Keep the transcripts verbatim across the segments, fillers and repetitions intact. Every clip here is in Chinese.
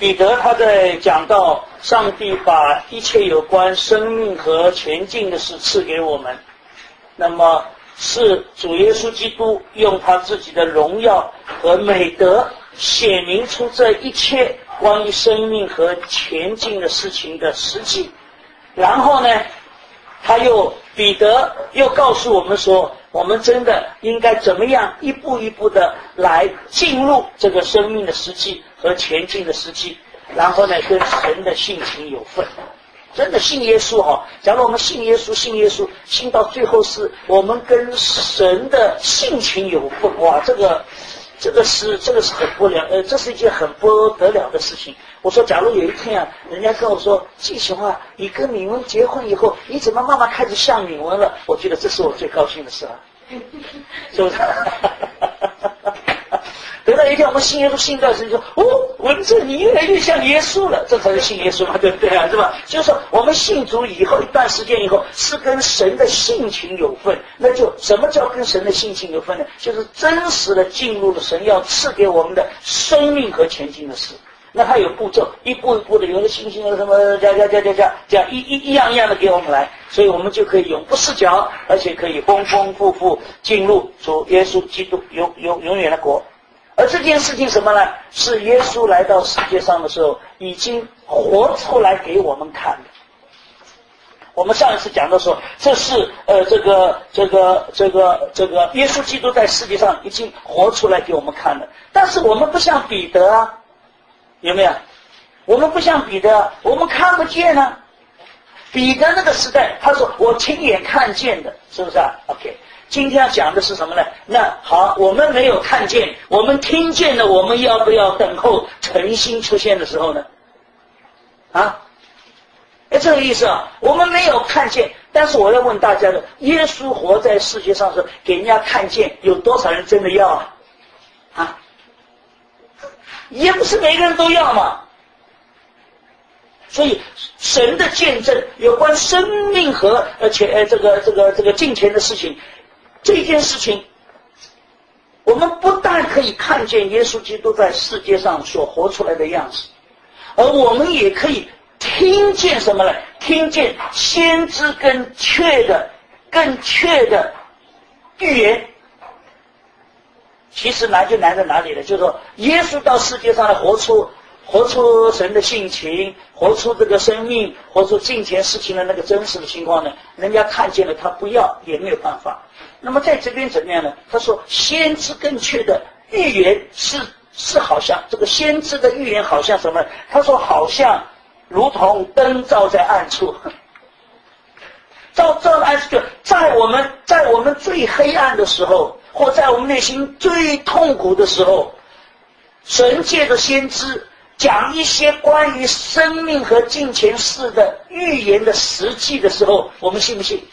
彼得他在讲到上帝把一切有关生命和前进的事赐给我们，那么是主耶稣基督用他自己的荣耀和美德显明出这一切关于生命和前进的事情的实际。然后呢，他又彼得又告诉我们说，我们真的应该怎么样一步一步的来进入这个生命的实际和前进的实际，然后呢跟神的性情有份。真的信耶稣哈，假如我们信耶稣信耶稣信到最后是我们跟神的性情有份，哇，这个这个是这个是很不了呃，这是一件很不得了的事情。我说假如有一天啊，人家跟我说季启华，你跟敏文结婚以后你怎么慢慢开始像敏文了，我觉得这是我最高兴的事啊，是不是？等到一天我们信耶稣信到神说，哦，文字你越来越像耶稣了，这才是信耶稣嘛，对不对啊？是吧？就是说我们信主以后一段时间以后是跟神的性情有份，那就什么叫跟神的性情有份呢？就是真实的进入了神要赐给我们的生命和前进的事。那它有步骤，一步一步的，有的信心有什么加加加加加这样一一一样一样的给我们来，所以我们就可以永不失脚，而且可以丰丰富富进入主耶稣基督永永永远的国。而这件事情什么呢？是耶稣来到世界上的时候已经活出来给我们看的。我们上一次讲到说，这是呃这个这个这个这个耶稣基督在世界上已经活出来给我们看了。但是我们不像彼得啊，有没有？我们不像彼得啊，我们看不见啊。彼得那个时代，他说我亲眼看见的，是不是啊 ？OK。今天要讲的是什么呢？那好，我们没有看见，我们听见了，我们要不要等候诚心出现的时候呢？啊，哎，这个意思啊，我们没有看见，但是我要问大家的，耶稣活在世界上的时候，给人家看见，有多少人真的要啊？啊，也不是每个人都要嘛。所以神的见证有关生命和而且呃这个这个这个金钱的事情，这件事情我们不但可以看见耶稣基督在世界上所活出来的样子，而我们也可以听见什么呢？听见先知更确的更确的预言。其实难就难在哪里呢？就是说耶稣到世界上来活出活出神的性情，活出这个生命，活出金钱事情的那个真实的情况呢，人家看见了他不要也没有办法。那么在这边怎么样呢？他说先知更确的预言是是好像这个先知的预言好像什么？他说好像如同灯照在暗处，照照在暗处，就在我们在我们最黑暗的时候，或在我们内心最痛苦的时候，神借着先知讲一些关于生命和金钱事的预言的实际的时候，我们信不信？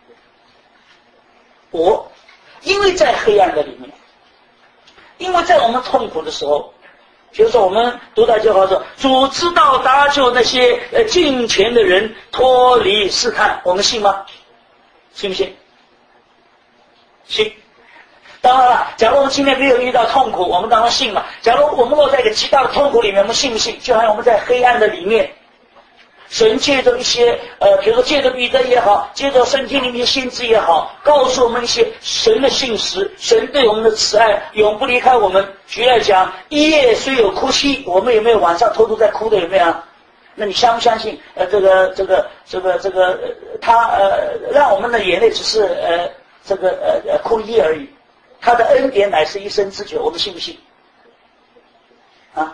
我因为在黑暗的里面，因为在我们痛苦的时候，比如说我们读到就好说，主知道搭救那些呃金钱的人脱离试探，我们信吗？信不信？信。当然了，假如我们今天没有遇到痛苦，我们当然信嘛。假如我们落在一个极大的痛苦里面，我们信不信？就好像我们在黑暗的里面，神借着一些呃，比如说借着彼得也好，借着圣经里面先知也好，告诉我们一些神的信实，神对我们的慈爱永不离开我们。举例来讲，一夜虽有哭泣，我们有没有晚上偷偷在哭的？有没有？那你相不相信？呃，这个这个这个这个，呃、他呃，让我们的眼泪只是呃这个呃呃哭一夜而已。他的恩典乃是一生之久，我们信不信？啊！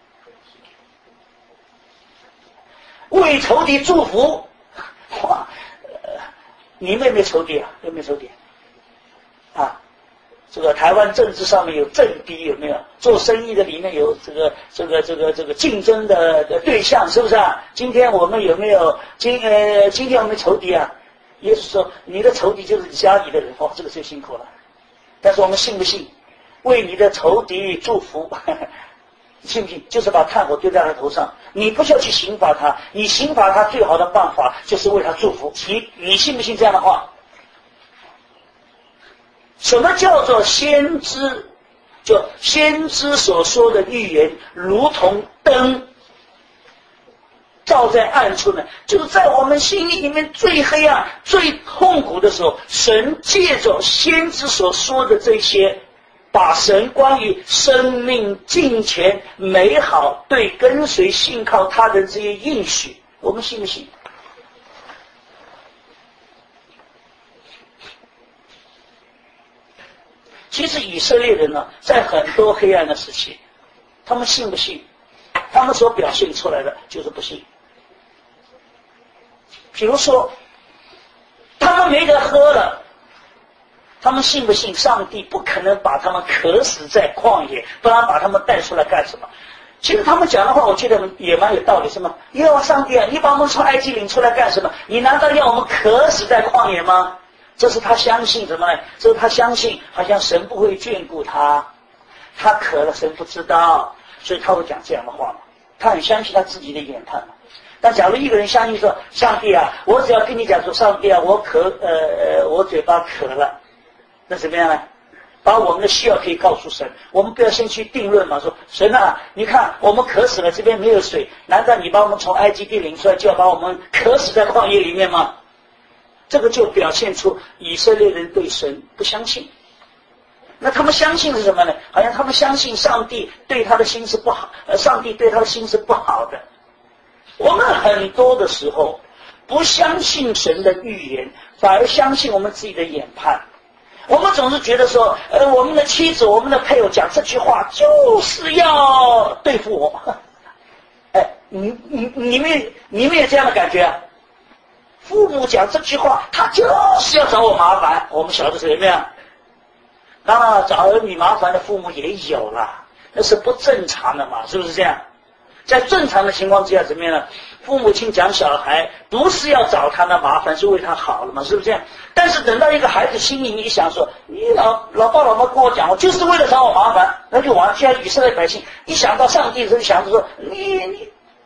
为仇敌祝福，哇！呃、你们有没有仇敌啊？有没有仇敌？啊！这个台湾政治上面有政敌，有没有？做生意的里面有这个这个这个这个竞争的的对象，是不是啊？今天我们有没有今呃今天我们仇敌啊？耶稣说，你的仇敌就是你家里的人，哦，这个最辛苦了。但是我们信不信？为你的仇敌祝福，信不信？就是把炭火丢在他头上，你不需要去刑罚他，你刑罚他最好的办法就是为他祝福。你你信不信这样的话？什么叫做先知？就先知所说的预言，如同灯照在暗处呢？就是在我们心里面最黑暗、最痛苦的时候，神借着先知所说的这些，把神关于生命、金钱、美好、对跟随、信靠他的这些应许，我们信不信？其实以色列人呢，在很多黑暗的时期，他们信不信？他们所表现出来的就是不信。比如说，他们没得喝了，他们信不信上帝不可能把他们渴死在旷野，不然把他们带出来干什么？其实他们讲的话，我觉得也蛮有道理，什么？耶和华上帝啊，你把我们从埃及领出来干什么？你难道要我们渴死在旷野吗？这是他相信什么呢？这是他相信好像神不会眷顾他，他渴了神不知道，所以他会讲这样的话嘛。他很相信他自己的研判嘛。但假如一个人相信说，上帝啊，我只要跟你讲说，上帝啊，我渴呃呃我嘴巴渴了，那怎么样呢？把我们的需要可以告诉神，我们不要先去定论嘛，说神啊，你看我们渴死了，这边没有水，难道你把我们从埃及地领出来，就要把我们渴死在旷野里面吗？这个就表现出以色列人对神不相信。那他们相信是什么呢？好像他们相信上帝对他的心是不好，呃，上帝对他的心是不好的。我们很多的时候不相信神的预言，反而相信我们自己的研判。我们总是觉得说，呃，我们的妻子、我们的配偶讲这句话就是要对付我。哎，你你你们你们有这样的感觉啊？父母讲这句话，他就是要找我麻烦。我们小的时候有没有？当然，找儿女麻烦的父母也有了，那是不正常的嘛，是不是这样？在正常的情况之下，怎么样呢？父母亲讲小孩，不是要找他的麻烦，是为他好了嘛，是不是这样？但是等到一个孩子心里面一想说，你老老爸老妈跟我讲，我就是为了找我麻烦，那就完。现在以色列百姓一想到上帝的时候，想着说，你你。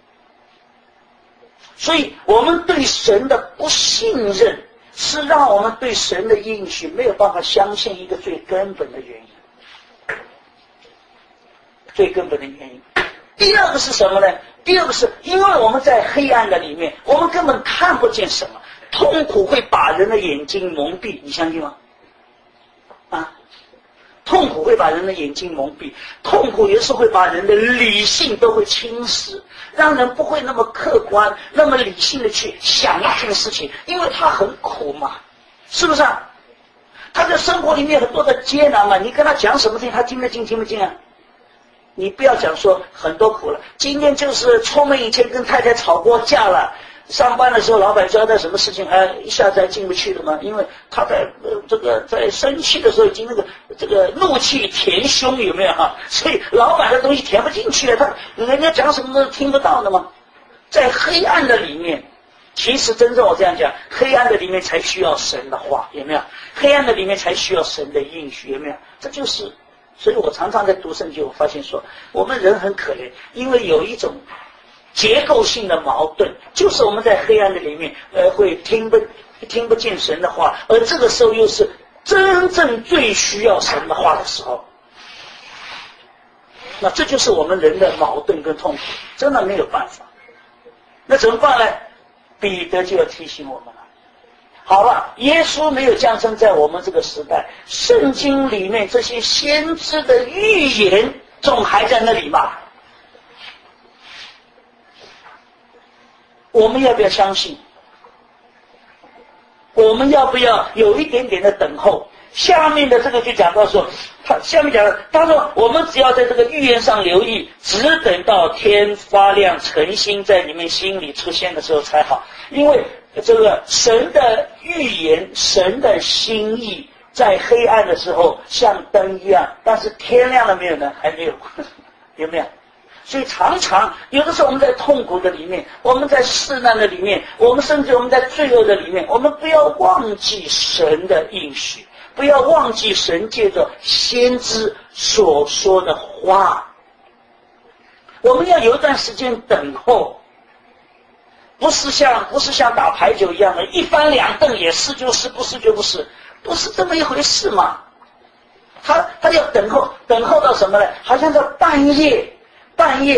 所以我们对神的不信任，是让我们对神的应许没有办法相信一个最根本的原因。最根本的原因。第二个是什么呢？第二个是因为我们在黑暗的里面，我们根本看不见什么，痛苦会把人的眼睛蒙蔽，你相信吗？啊，痛苦会把人的眼睛蒙蔽，痛苦有时候会把人的理性都会侵蚀，让人不会那么客观、那么理性的去想一件事情，因为他很苦嘛，是不是啊？他在生活里面很多的艰难嘛，你跟他讲什么事情，他听得进听不进啊？你不要讲说很多苦了，今天就是出门以前跟太太吵过架了，上班的时候老板交代什么事情，哎，一下子还进不去了嘛，因为他在呃这个在生气的时候已经那个这个怒气填胸，有没有哈？所以老板的东西填不进去了，他人家讲什么都听不到的嘛。在黑暗的里面，其实真正我这样讲，黑暗的里面才需要神的话，有没有？黑暗的里面才需要神的应许，有没有？这就是。所以我常常在读圣经，我发现说我们人很可怜，因为有一种结构性的矛盾，就是我们在黑暗的里面呃会听不听不见神的话，而这个时候又是真正最需要神的话的时候，那这就是我们人的矛盾跟痛苦，真的没有办法。那怎么办呢？彼得就要提醒我们了。好了，耶稣没有降生在我们这个时代，圣经里面这些先知的预言总还在那里吧？我们要不要相信？我们要不要有一点点的等候？下面的这个就讲到说，他下面讲了，他说我们只要在这个预言上留意，只等到天发亮，晨星在你们心里出现的时候才好，因为这个神的预言，神的心意在黑暗的时候像灯一样，但是天亮了没有呢？还没有，有没有？所以常常有的时候我们在痛苦的里面，我们在试难的里面，我们甚至我们在罪恶的里面，我们不要忘记神的应许，不要忘记神借着先知所说的话。我们要有一段时间等候，不是像不是像打牌九一样的一翻两瞪，也是就是，不是就不是，不是这么一回事嘛。他他要等候，等候到什么呢？好像在半夜半夜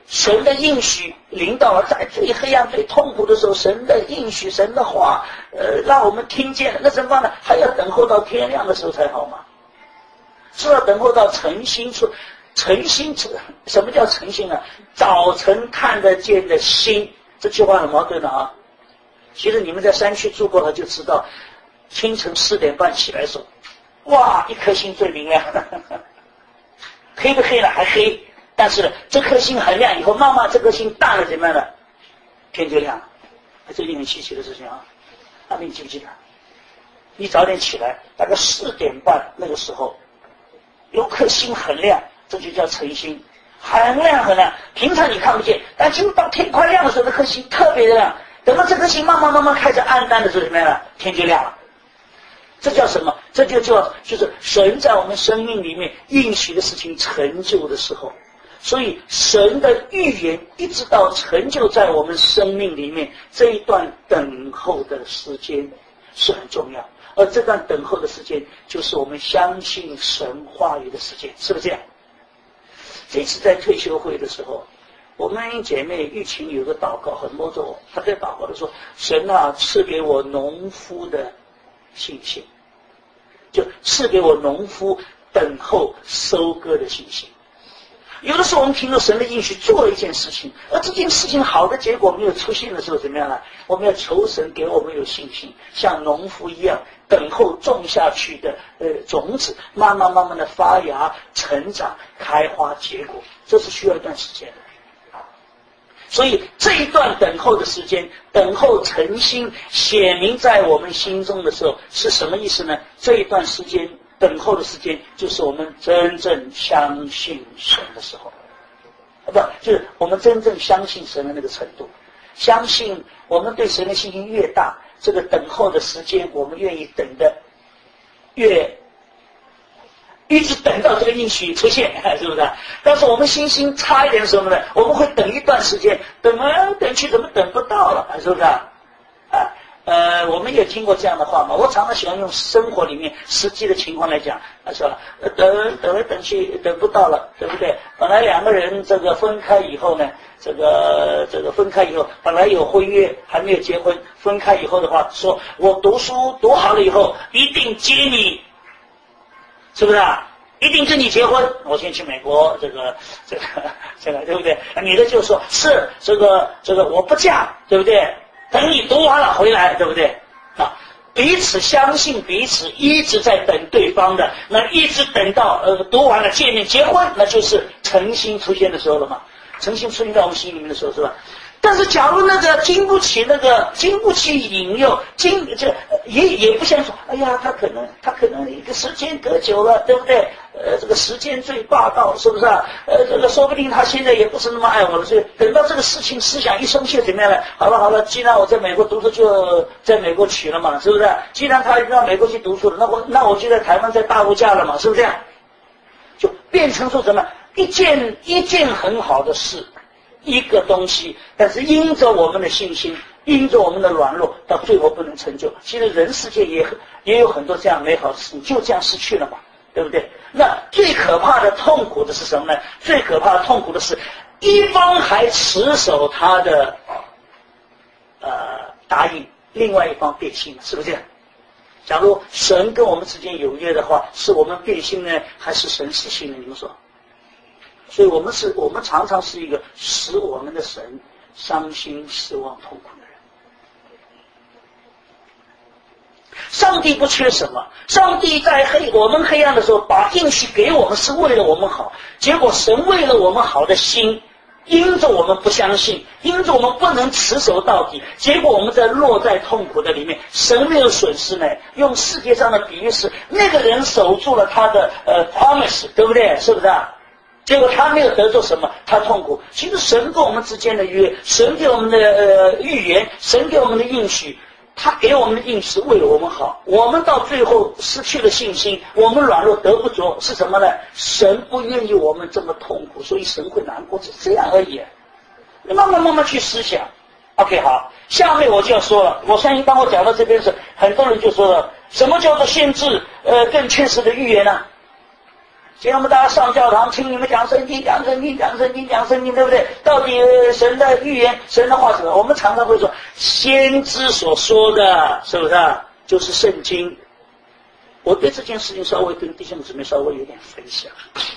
神的应许领导了，在最黑暗最痛苦的时候，神的应许神的话呃，让我们听见了，那怎么办呢？还要等候到天亮的时候才好吗？是要等候到晨星出晨星出什么叫晨星呢？早晨看得见的星，这句话很矛盾的啊。其实你们在山区住过了就知道，清晨四点半起来的时候，哇，一颗星最明亮，黑不黑了还黑，但是这颗星很亮，以后慢慢这颗星淡了怎么样呢？天就亮了，这是很稀奇的事情啊。那你记不记得？你早点起来，大概四点半那个时候，有颗星很亮，这就叫晨星，很亮很亮。平常你看不见，但就到天快亮的时候，那颗星特别的亮。等到这颗星慢慢慢慢开始暗淡的时候，怎么样了？天就亮了。这叫什么？这就叫就是神在我们生命里面应许的事情成就的时候。所以神的预言一直到成就在我们生命里面，这一段等候的时间是很重要。而这段等候的时间就是我们相信神话语的时间，是不是这样？这次在退休会的时候，我们姐妹玉琴有个祷告很摸着我，她在祷告的说：神啊，赐给我农夫的信心，就赐给我农夫等候收割的信心。有的时候我们听到神的应许做了一件事情，而这件事情好的结果没有出现的时候怎么样呢？我们要求神给我们有信心，像农夫一样等候种下去的呃种子慢慢慢慢的发芽成长开花结果，这是需要一段时间的。所以这一段等候的时间，等候诚心显明在我们心中的时候是什么意思呢？这一段时间等候的时间就是我们真正相信神的时候，不，就是我们真正相信神的那个程度。相信我们对神的信心越大，这个等候的时间我们愿意等的越一直等到这个应许出现，是不是？但是我们信心差一点的时候呢，我们会等一段时间，等啊等去怎么等不到了，是不是啊？啊呃，我们也听过这样的话嘛。我常常喜欢用生活里面实际的情况来讲，他说等等来等去等不到了，对不对？本来两个人这个分开以后呢，这个这个分开以后，本来有婚约还没有结婚，分开以后的话，说我读书读好了以后一定接你，是不是啊？一定跟你结婚，我先去美国，这个这个这个对不对？女的就说是这个这个我不嫁，对不对？等你读完了回来，对不对？啊，彼此相信彼此，一直在等对方的，那一直等到呃读完了见面结婚，那就是诚心出现的时候了嘛。诚心出现在我们心里面的时候，是吧？但是假如那个经不起那个经不起引诱，经这也也不像说，哎呀，他可能他可能一个时间隔久了，对不对？呃，这个时间最霸道，是不是啊？呃，这个说不定他现在也不是那么爱我了，所以等到这个事情思想一松懈，怎么样呢？好了好了，既然我在美国读书，就在美国娶了嘛，是不是？既然他到美国去读书了，那我那我就在台湾在大陆嫁了嘛，是不是这样？就变成说什么一件一件很好的事。一个东西，但是因着我们的信心，因着我们的软弱，到最后不能成就。其实人世界也也有很多这样美好的事情，就这样失去了嘛，对不对？那最可怕的痛苦的是什么呢？最可怕的痛苦的是，一方还持守他的呃答应，另外一方变心了，是不是这样？假如神跟我们之间有约的话，是我们变心呢，还是神失信呢？你们说？所以我们是我们常常是一个使我们的神伤心失望痛苦的人。上帝不缺什么，上帝在黑我们黑暗的时候把应许给我们是为了我们好，结果神为了我们好的心，因着我们不相信，因着我们不能持守到底，结果我们在落在痛苦的里面。神没有损失呢，用世界上的比喻是那个人守住了他的呃 promise， 对不对？是不是啊？结果他没有得到什么，他痛苦。其实神跟我们之间的约，神给我们的呃预言，神给我们的应许，他给我们的应许为了我们好。我们到最后失去了信心，我们软弱得不着，是什么呢？神不愿意我们这么痛苦，所以神会难过，是这样而已。你慢慢慢慢去思想。OK， 好，下面我就要说了。我相信当我讲到这边时，很多人就说了，什么叫做限制呃更确实的预言呢？ 今天我们大家上教堂听你们讲圣经，讲圣经，讲圣经，讲圣经，对不对？到底神的预言，神的话是什么？我们常常会说，先知所说的，是不是啊？就是圣经。我对这件事情稍微跟弟兄姊妹稍微有点分享。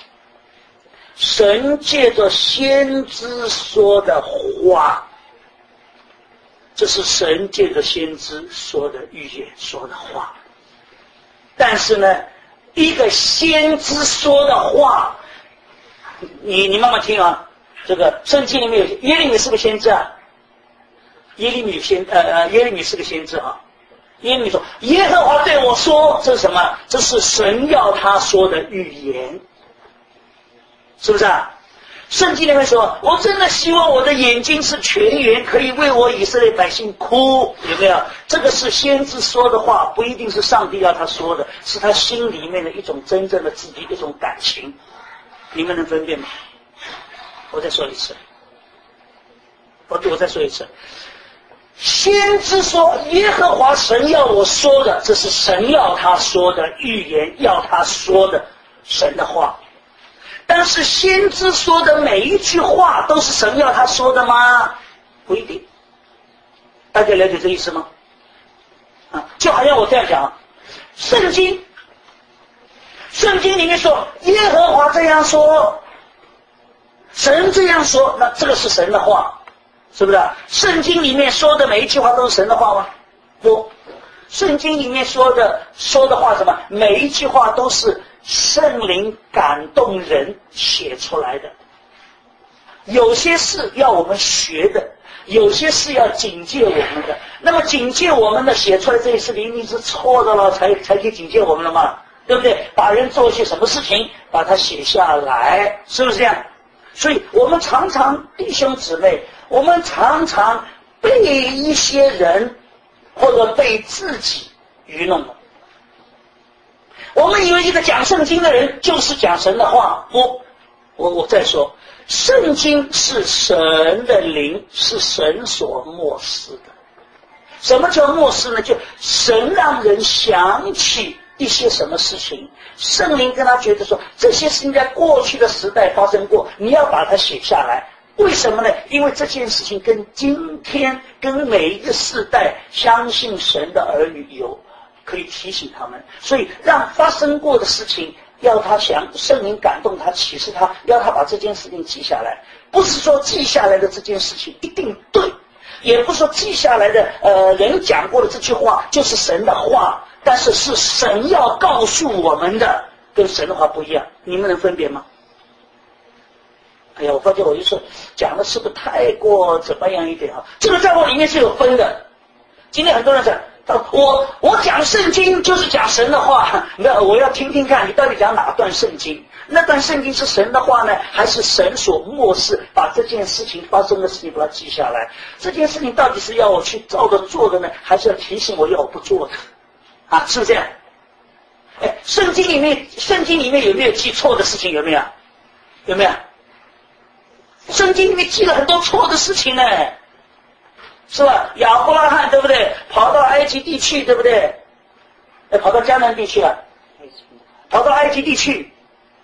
神借着先知说的话，这是神借着先知说的预言，说的话。但是呢，一个先知说的话，你你慢慢听啊。这个圣经里面有耶利米是个先知啊，耶利米先呃呃耶利米是个先知啊。耶利米说：“耶和华对我说，这是什么？这是神要他说的预言，是不是啊？”圣经里面说：“我真的希望我的眼睛是泉源，可以为我以色列百姓哭。”有没有？这个是先知说的话，不一定是上帝要他说的，是他心里面的一种真正的自己一种感情。你们能分辨吗？我再说一次，我我再说一次。先知说耶和华神要我说的，这是神要他说的预言，要他说的神的话。但是先知说的每一句话都是神要他说的吗？不一定。大家了解这意思吗？啊，就好像我这样讲，圣经圣经里面说耶和华这样说，神这样说，那这个是神的话，是不是？圣经里面说的每一句话都是神的话吗？不，圣经里面说的说的话什么？每一句话都是圣灵感动人写出来的。有些事要我们学的，有些事要警戒我们的。那么警戒我们的写出来这些事情一定是错的了，才才可以警戒我们了嘛，对不对？把人做些什么事情，把它写下来，是不是这样？所以我们常常弟兄姊妹，我们常常被一些人或者被自己愚弄了。我们以为一个讲圣经的人就是讲神的话，不，我我再说，圣经是神的灵，是神所默示的。什么叫默示呢？就神让人想起一些什么事情，圣灵跟他觉得说，这些事情在过去的时代发生过，你要把它写下来。为什么呢？因为这件事情跟今天跟每一个世代相信神的儿女有可以提醒他们，所以让发生过的事情要他想，圣灵感动他，启示他，要他把这件事情记下来。不是说记下来的这件事情一定对，也不是说记下来的呃人讲过的这句话就是神的话，但是是神要告诉我们的，跟神的话不一样。你们能分别吗？哎呀，我发觉我就是讲的是不是太过怎么样一点啊？这个在我里面是有分的。今天很多人讲，我我讲圣经就是讲神的话，那我要听听看你到底讲哪段圣经？那段圣经是神的话呢，还是神所默示把这件事情发生的事情把它记下来？这件事情到底是要我去照着做的呢，还是要提醒我要我不做的？啊，是不是这样？哎，圣经里面圣经里面有没有记错的事情？有没有？有没有？圣经里面记了很多错的事情呢，是吧？亚伯拉罕对不对？跑到埃及地去，对不对？哎，跑到迦南地去啊，跑到埃及地去，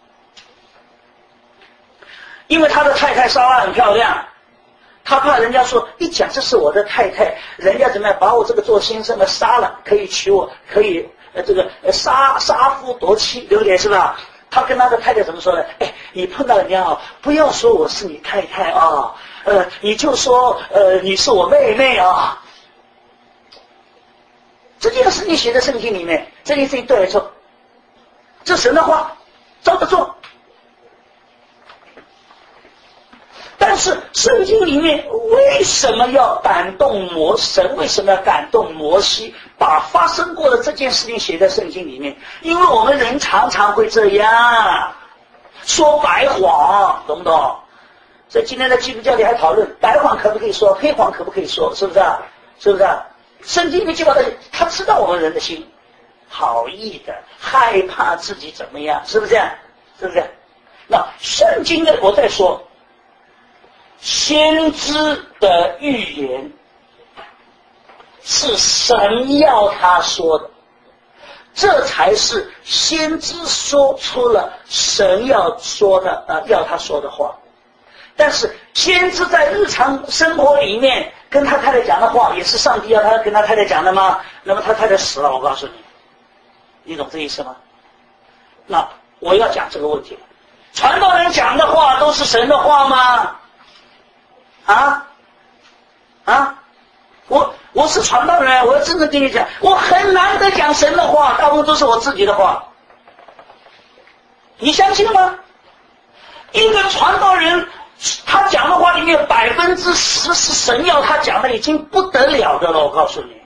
因为他的太太莎拉很漂亮，他怕人家说一讲这是我的太太，人家怎么样把我这个做先生的杀了，可以娶我，可以呃这个呃杀杀夫夺妻，对不对？是吧？他跟他的太太怎么说呢？哎，你碰到人家啊，不要说我是你太太啊，呃，你就说呃你是我妹妹啊。这件事情写在圣经里面，这件事情对还是错？这神的话，照着做。但是圣经里面为什么要感动摩神？为什么要感动摩西，把发生过的这件事情写在圣经里面？因为我们人常常会这样说白谎，懂不懂？所以今天在基督教里还讨论白谎可不可以说，黑谎可不可以说，是不是啊？是不是啊？圣经里面就把它，他知道我们人的心，好意的，害怕自己怎么样，是不是这样？是不是？那圣经的我在说。先知的预言是神要他说的， 这才是先知说出了神要说的呃要他说的话。但是先知在日常生活里面跟他太太讲的话，也是上帝要他跟他太太讲的吗？那么他太太死了，我告诉你，你懂这意思吗？那我要讲这个问题了，传道人讲的话都是神的话吗？啊啊！我我是传道人，我要真的跟你讲，我很难得讲神的话，大部分都是我自己的话。你相信吗？一个传道人，他讲的话里面百分之十是神要他讲的，已经不得了的了。我告诉你，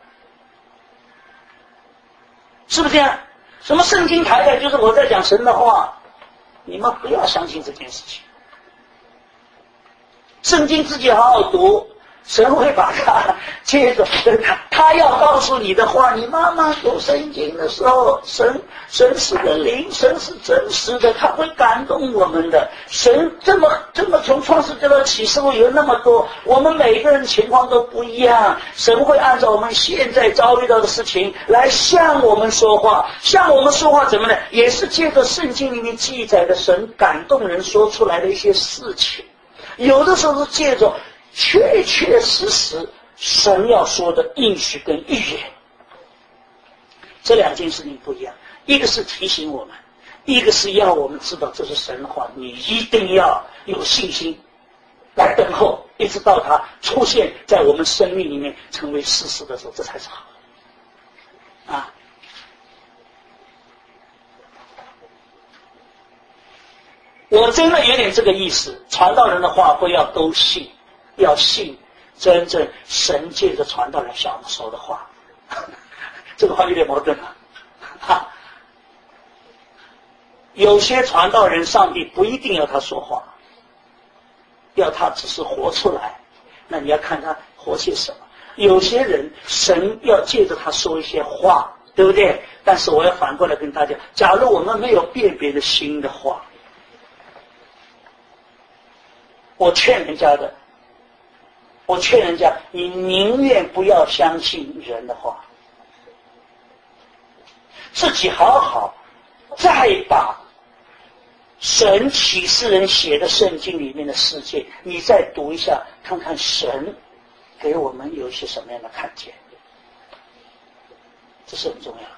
是不是这样？什么圣经台台就是我在讲神的话，你们不要相信这件事情。圣经自己好好读。神会把他接着，他他要告诉你的话，你妈妈读圣经的时候，神神是个灵，神是真实的，他会感动我们的。神这么这么从创世纪到启示录有那么多，我们每个人情况都不一样，神会按照我们现在遭遇到的事情来向我们说话，向我们说话怎么呢？也是借着圣经里面记载的神感动人说出来的一些事情，有的时候是借着确确实实神要说的应许跟预言，这两件事情不一样，一个是提醒我们，一个是要我们知道这是神的话，你一定要有信心来等候，一直到它出现在我们生命里面成为事实的时候，这才是好啊。我真的有点这个意思，传道人的话不要都信，要信真正神借着传道人向我们说的话。这个话有点矛盾啊。哈，有些传道人上帝不一定要他说话，要他只是活出来，那你要看他活些什么。有些人神要借着他说一些话，对不对？但是我要反过来跟大家，假如我们没有辨别的心的话，我劝人家的我劝人家，你宁愿不要相信人的话，自己好好再把神启示人写的圣经里面的世界你再读一下，看看神给我们有一些什么样的看见，这是很重要的。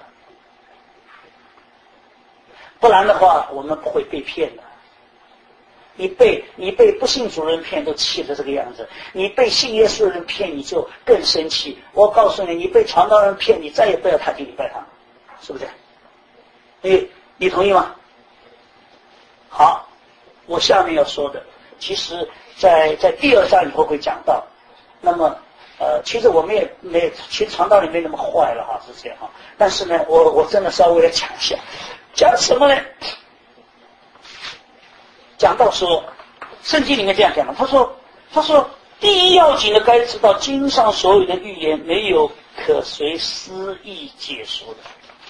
不然的话我们不会被骗的。你被你被不信主人骗都气得这个样子，你被信耶稣的人骗你就更生气。我告诉你，你被传道人骗，你再也不要踏进礼拜堂，是不是？你你同意吗？好，我下面要说的，其实在在第二章以后会讲到。那么呃，其实我们也没，其实传道人没那么坏了哈，是这样哈。但是呢，我我真的稍微来讲一下，讲什么呢？讲到说，圣经里面这样讲的，他说，他说，第一要紧的该知道，经上所有的预言没有可随私意解说的。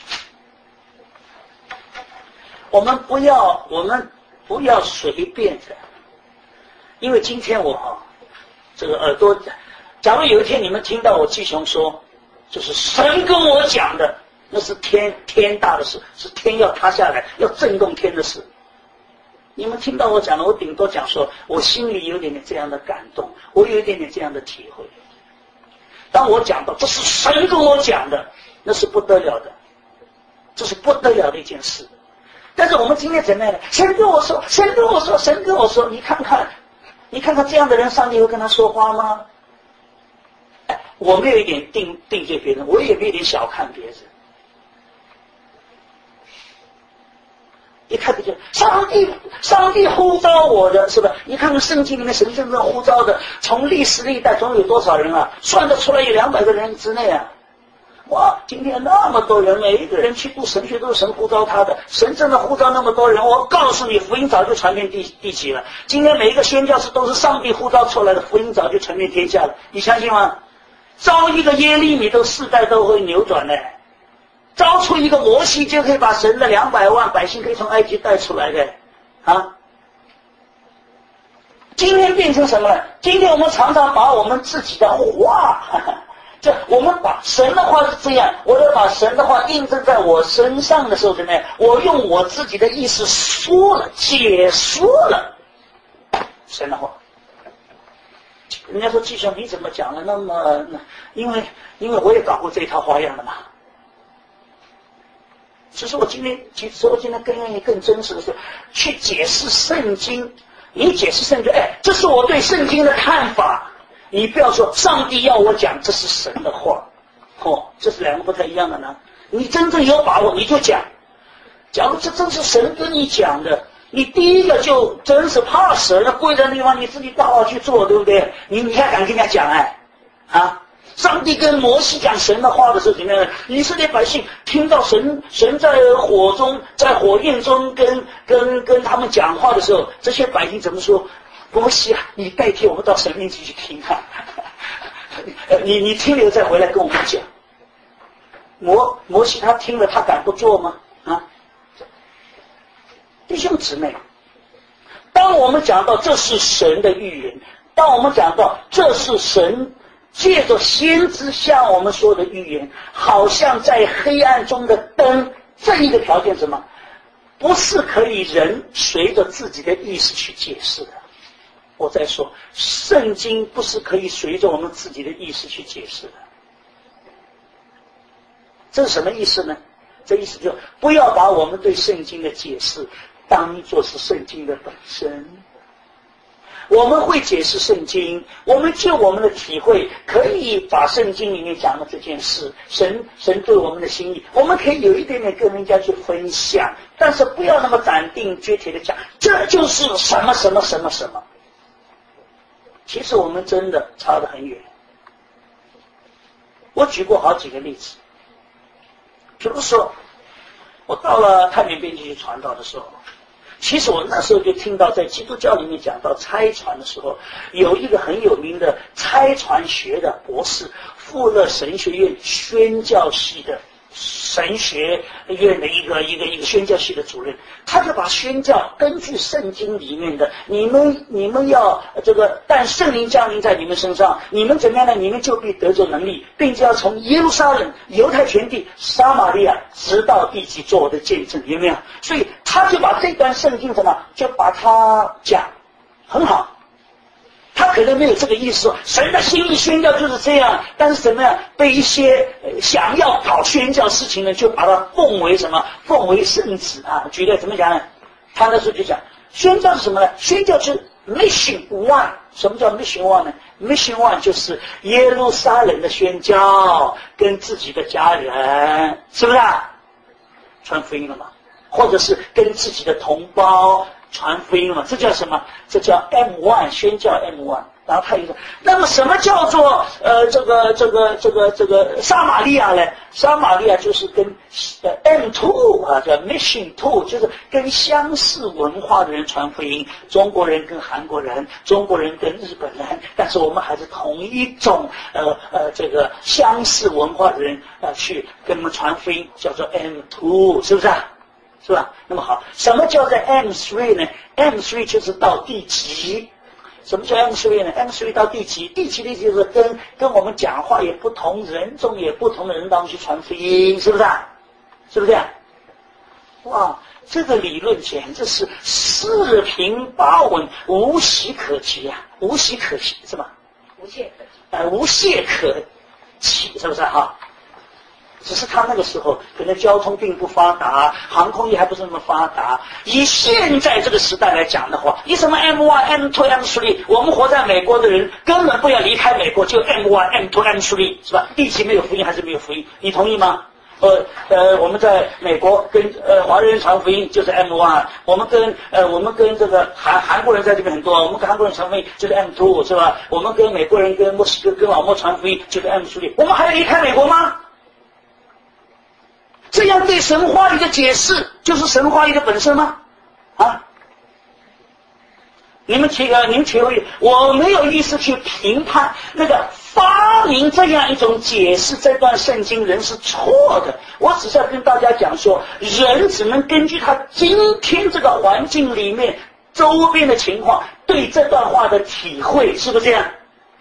我们不要，我们不要随便的，因为今天我哈，这个耳朵，假如有一天你们听到我继雄说，就是神跟我讲的，那是天天大的事，是天要塌下来，要震动天的事。你们听到我讲的，我顶多讲说我心里有点点这样的感动，我有一点点这样的体会。当我讲到这是神跟我讲的，那是不得了的，这是不得了的一件事。但是我们今天怎么样呢？神跟我说，神跟我说，神跟我说，你看看，你看看这样的人，上帝会跟他说话吗？哎，我没有一点定定罪别人，我也没有一点小看别人。一看就上帝，上帝呼召我的，是吧？你看看圣经里面神真正呼召的，从历史历代总有多少人啊？算得出来有两百个人之内啊！哇，今天那么多人，每一个人去读神学都是神呼召他的，神真的呼召那么多人，我告诉你，福音早就传遍地地极了。今天每一个宣教士都是上帝呼召出来的，福音早就传遍天下了，你相信吗？招一个耶利米都世代都会扭转的。招出一个摩西就可以把神的两百万百姓可以从埃及带出来的啊！今天变成什么了？今天我们常常把我们自己的话，呵呵， 就我们把神的话是这样，我要把神的话印证在我身上的时候怎么样？我用我自己的意思说了，解说了神的话。人家说季兄你怎么讲了那么，因为因为我也搞过这一套花样的嘛。只是我今天，其实我今天更愿意更真实的是去解释圣经。你解释圣经，哎，这是我对圣经的看法。你不要说上帝要我讲这是神的话，哦，这是两个不太一样的呢。你真正有把握你就讲。假如这真是神跟你讲的，你第一个就真是怕神了，跪在那地方你自己大好去做，对不对？你你还敢跟人家讲哎？啊？上帝跟摩西讲神的话的时候怎么样？以色列百姓听到神神在火中在火焰中跟跟跟他们讲话的时候，这些百姓怎么说？摩西啊，你代替我们到神面前去听啊，你你听了再回来跟我们讲。摩摩西他听了他敢不做吗？啊，弟兄姊妹，当我们讲到这是神的预言，当我们讲到这是神借着先知向我们说的预言，好像在黑暗中的灯，这一个条件什么？不是可以人随着自己的意识去解释的。我在说，圣经不是可以随着我们自己的意识去解释的。这是什么意思呢？这意思就不要把我们对圣经的解释当作是圣经的本身。我们会解释圣经，我们就我们的体会可以把圣经里面讲的这件事，神神对我们的心意，我们可以有一点点跟人家去分享，但是不要那么斩钉截铁的讲这就是什么什么什么什么。其实我们真的差得很远。我举过好几个例子，比如说我到了太平边境去传道的时候，其实我那时候就听到在基督教里面讲到差传的时候，有一个很有名的差传学的博士，富勒神学院宣教系的神学院的一个一个一个宣教系的主任，他就把宣教根据圣经里面的，你们你们要这个，但圣灵降临在你们身上，你们怎么样呢？你们就必得着能力，并且要从耶路撒冷、犹太全地、撒玛利亚直到地极做我的见证，有没有？所以他就把这段圣经什么，就把它讲很好。他可能没有这个意思，神的心意宣教就是这样，但是怎么样被一些想要搞宣教事情的就把它奉为什么，奉为圣旨啊。举例怎么讲呢？他那时候就讲宣教是什么呢？宣教就是 mission one。 什么叫 mission one 呢？ mission one 就是耶路撒冷的宣教跟自己的家人，是不是啊？传福音了嘛？或者是跟自己的同胞传福音了嘛？这叫什么？这叫 M 一 宣教 M 一。然后他就说，那么什么叫做呃这个这个这个这个撒玛利亚呢？撒玛利亚就是跟呃 M 二 啊，叫 Mission 二，就是跟相似文化的人传福音。中国人跟韩国人，中国人跟日本人，但是我们还是同一种呃呃这个相似文化的人呃去跟他们传福音，叫做 M 二，是不是啊？是吧？那么好，什么叫做 M 三 呢？ M 三 就是到地极。什么叫 M 三 呢？ M 三 到地极，地极的意思就是跟跟我们讲话也不同，人种也不同的人当中去传福音，是不是啊？是不是啊？哇，这个理论简直是四平八稳，无懈可击啊！无懈可击是吧？ 无懈可击， 呃，无懈可击，是不是哈？只是他那个时候可能交通并不发达，航空业还不是那么发达。以现在这个时代来讲的话，以什么 M 一 M 二 M 三， 我们活在美国的人根本不要离开美国，就 M 一 M 二 M 三， 是吧？地极没有福音还是没有福音，你同意吗？呃呃，我们在美国跟呃华人传福音就是 M 一， 我们跟呃我们跟这个韩韩国人在这边很多，我们跟韩国人传福音就是 M 二， 是吧？我们跟美国人跟墨西哥跟老墨传福音就是 M 三， 我们还要离开美国吗？这样对神话语的解释就是神话语的本身吗？啊？你们体呃，你们体会，我没有意思去评判那个发明这样一种解释这段圣经人是错的。我只是要跟大家讲说，人只能根据他今天这个环境里面周边的情况对这段话的体会，是不是这样？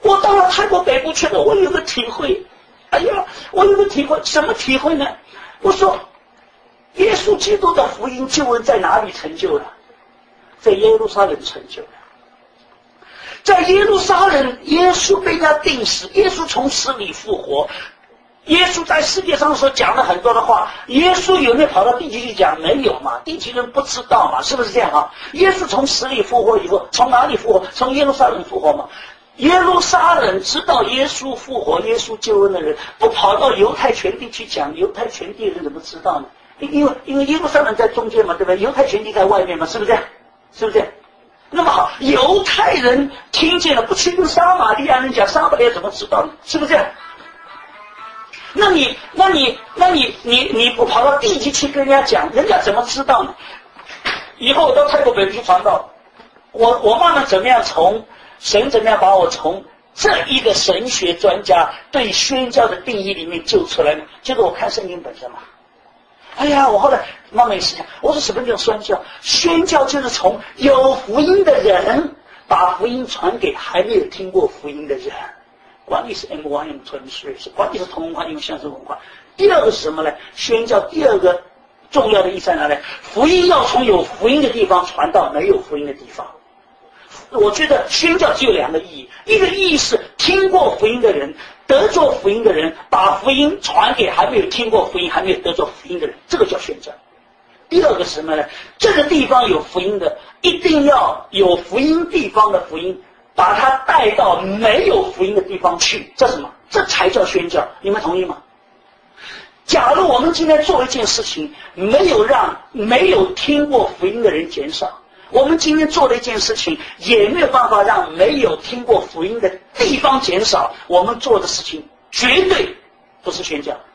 我到了泰国北部去了，我有个体会，哎呀，我有个体会，什么体会呢？我说，耶稣基督的福音救恩在哪里成就了？在耶路撒冷成就了。在耶路撒冷，耶稣被人家钉死，耶稣从死里复活。耶稣在世界上所讲了很多的话，耶稣有没有跑到地级去讲？没有嘛，地级人不知道嘛，是不是这样啊？耶稣从死里复活以后，从哪里复活？从耶路撒冷复活嘛。耶路撒冷知道耶稣复活、耶稣救恩的人，不跑到犹太全地去讲，犹太全地人怎么知道呢？因为因为耶路撒冷在中间嘛，对不对？犹太全地在外面嘛，是不是这样？是不是这样？那么好，犹太人听见了，不去跟撒玛利亚人讲，撒玛利亚怎么知道呢？是不是这样？那你那你那你你你不跑到地级去跟人家讲，人家怎么知道呢？以后我到泰国北部去传道，我我慢慢怎么样从神怎么样把我从这一个神学专家对宣教的定义里面救出来呢？就是我看圣经本身嘛。哎呀，我后来慢慢思想，我说什么叫宣教？宣教就是从有福音的人把福音传给还没有听过福音的人。管你是 M 一 M 二 M 三，是管你是同文化用相声文化。第二个是什么呢？宣教第二个重要的意思在哪里？福音要从有福音的地方传到没有福音的地方。我觉得宣教只有两个意义，一个意义是听过福音的人，得着福音的人，把福音传给还没有听过福音、还没有得着福音的人，这个叫宣教。第二个是什么呢？这个地方有福音的，一定要有福音地方的福音，把它带到没有福音的地方去，这是什么？这才叫宣教。你们同意吗？假如我们今天做一件事情，没有让没有听过福音的人减少，我们今天做的一件事情也没有办法让没有听过福音的地方减少，我们做的事情绝对不是宣教。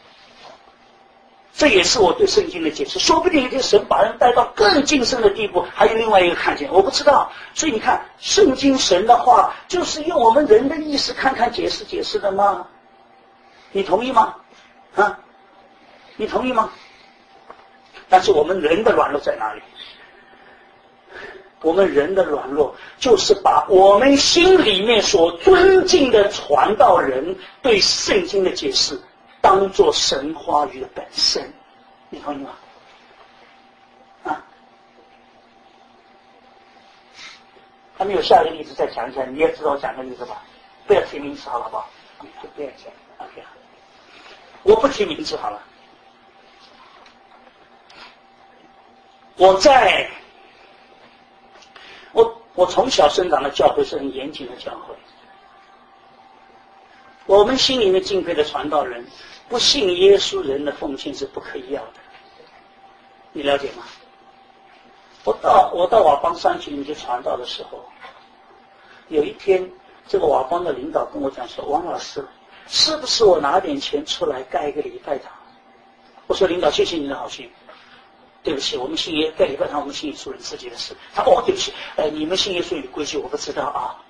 这也是我对圣经的解释，说不定有天神把人带到更晋升的地步，还有另外一个看见，我不知道。所以你看，圣经神的话就是用我们人的意识看看解释解释的吗？你同意吗？啊，你同意吗？但是我们人的软弱在哪里？我们人的软弱就是把我们心里面所尊敬的传道人对圣经的解释当作神话语的本身，你同意吗？啊，还没有下一个例子再讲一下，你也知道我讲个例子吧？不要提名词好了，好不好？不要讲 ，OK， 我不提名字好了。我在，我我从小生长的教会是很严谨的教会。我们心里面敬佩的传道人，不信耶稣人的奉献是不可以要的，你了解吗？我到我到瓦邦山区里面去传道的时候，有一天这个瓦邦的领导跟我讲说：“王老师，是不是我拿点钱出来盖一个礼拜堂？”我说：“领导，谢谢你的好心。对不起，我们信耶盖礼拜堂，我们信耶稣人自己的事。”他哦，对不起，呃，你们信耶稣有规矩，我不知道啊。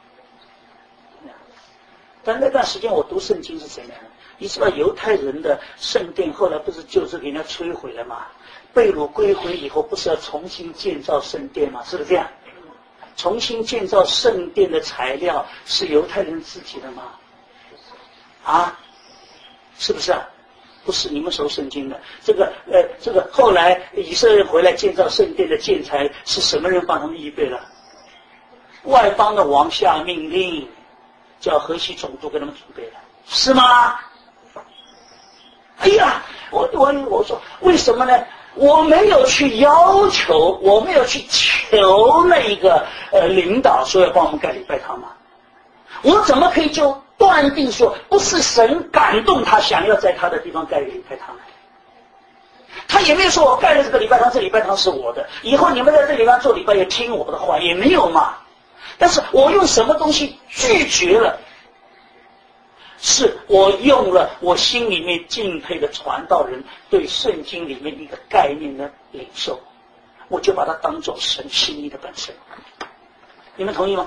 但那段时间我读圣经是怎样的？你知道犹太人的圣殿后来不是就是给人家摧毁了吗？被掳归回以后，不是要重新建造圣殿吗？是不是这样？重新建造圣殿的材料是犹太人自己的吗？啊，是不是啊？不是，你们熟圣经的。这个呃，这个后来以色列人回来建造圣殿的建材是什么人帮他们预备了？外邦的王下命令，叫河西总督给他们准备的，是吗？哎呀，我我我说为什么呢？我没有去要求，我没有去求那一个呃领导说要帮我们盖礼拜堂嘛，我怎么可以就断定说不是神感动他想要在他的地方盖礼拜堂呢？他也没有说我盖了这个礼拜堂，这礼拜堂是我的，以后你们在这里边做礼拜也听我的话，也没有嘛。但是我用什么东西拒绝了？是我用了我心里面敬佩的传道人对圣经里面一个概念的领受，我就把它当作神心意的本身。你们同意吗？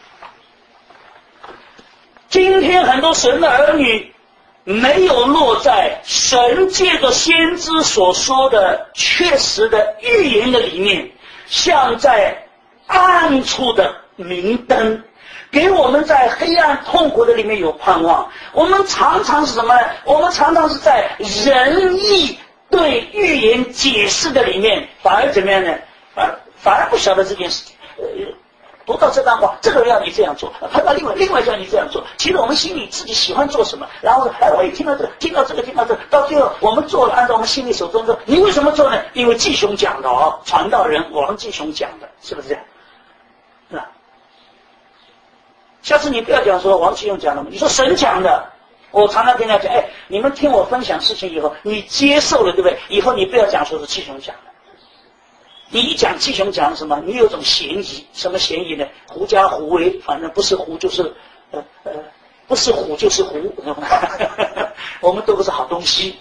今天很多神的儿女没有落在神借着先知所说的确实的预言的里面，像在暗处的明灯， 给我们在黑暗痛苦的里面有盼望。我们常常是什么呢？我们常常是在仁义对预言解释的里面，反而怎么样呢？反而反而不晓得这件事情。呃，读到这段话，这个人要你这样做，他到另外另外叫你这样做。其实我们心里自己喜欢做什么，然后哎，我也听到这个，听到这个，听到这个，到最后我们做了，按照我们心里手中说，你为什么做呢？因为纪雄讲的哦，传道人王纪雄讲的，是不是这样？是吧？下次你不要讲说王纪雄讲的，你说神讲的。我常常跟人家讲，哎，你们听我分享事情以后，你接受了，对不对？以后你不要讲说是纪雄讲的。你一讲纪雄讲什么，你有种嫌疑，什么嫌疑呢？狐假虎威，反正不是狐就是呃呃，不是虎就是狐，我们都不是好东西。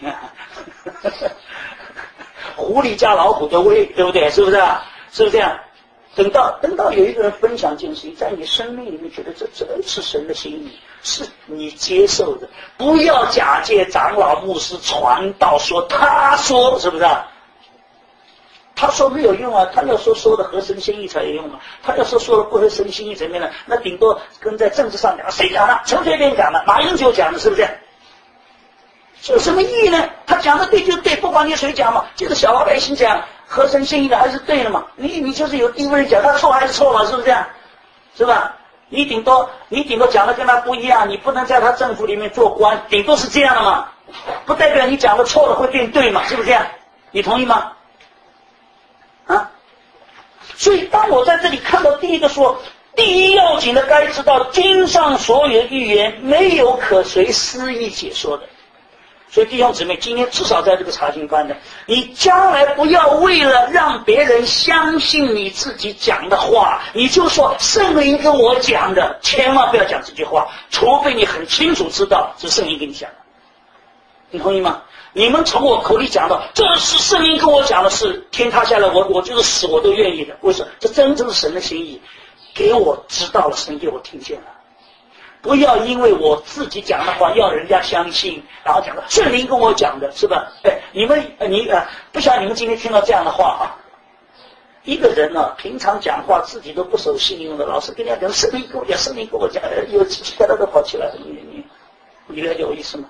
狐狸加老虎的威，对不对？是不是啊？是不是这样？等到等到有一个人分享这件事情，在你生命里面觉得这真是神的心意，是你接受的，不要假借长老牧师传道说他说，是不是啊？他说没有用啊，他要说说的合神心意才有用啊，他要说说的不合神心意怎么样呢？那顶多跟在政治上讲，谁讲的？陈水扁讲的，马英九讲的，是不是？有什么意义呢？他讲的对就对，不管你谁讲嘛，就是小老百姓讲合神心意的还是对的嘛。你你就是有地位人讲他错还是错嘛，是不是这样？是吧？你顶多你顶多讲的跟他不一样，你不能在他政府里面做官，顶多是这样的嘛，不代表你讲的错了会变对嘛，是不是这样？你同意吗？啊，所以当我在这里看到第一个说，第一要紧的该知道，经上所有的预言没有可随私意解说的。所以弟兄姊妹，今天至少在这个查经班的，你将来不要为了让别人相信你自己讲的话，你就说圣灵跟我讲的，千万不要讲这句话，除非你很清楚知道是圣灵跟你讲的。你同意吗？你们从我口里讲到，这是圣灵跟我讲的是天塌下来，我我就是死我都愿意的。为什么？这真正是神的心意，给我知道了，神给我听见了。不要因为我自己讲的话要人家相信，然后讲的圣灵跟我讲的，是吧？哎，你们你呃，不晓得你们今天听到这样的话啊？一个人呢、啊，平常讲话自己都不守信用的，老是跟人家讲圣灵跟我讲，圣灵跟我讲，有奇奇怪怪都跑起来了，你你你了解我意思吗？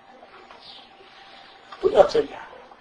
不要这样，